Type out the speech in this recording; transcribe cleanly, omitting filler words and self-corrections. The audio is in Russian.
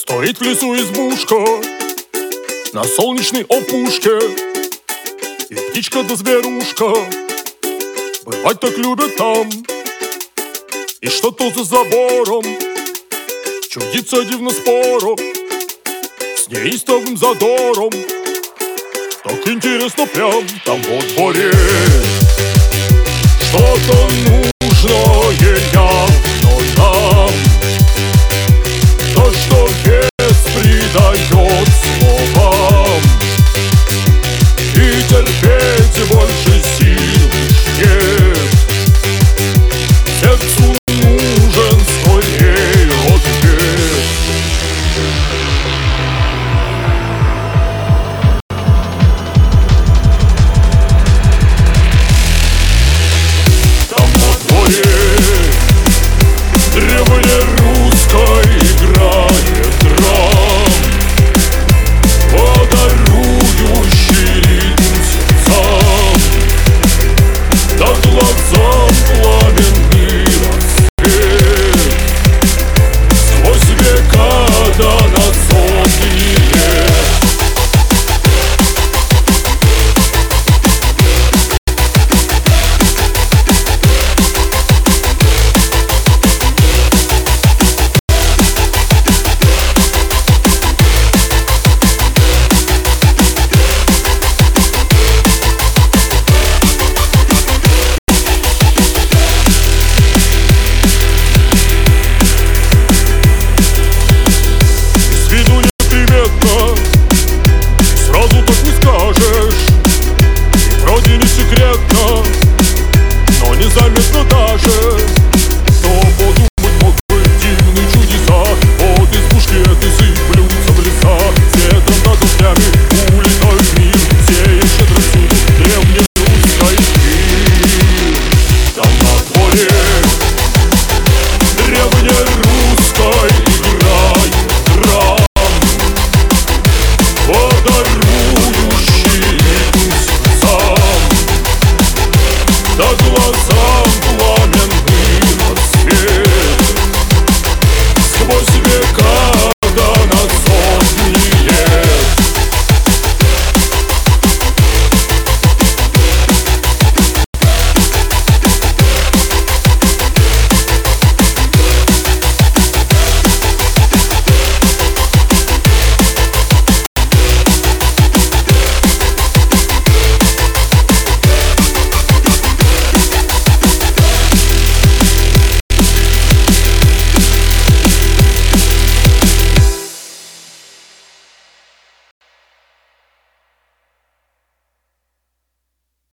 Стоит в лесу избушка на солнечной опушке, и птичка да зверушка бывать так любят там. И что-то за забором чудится дивно споро, с неистовым задором. Так интересно прям там во дворе. Что-то нужное явно нам.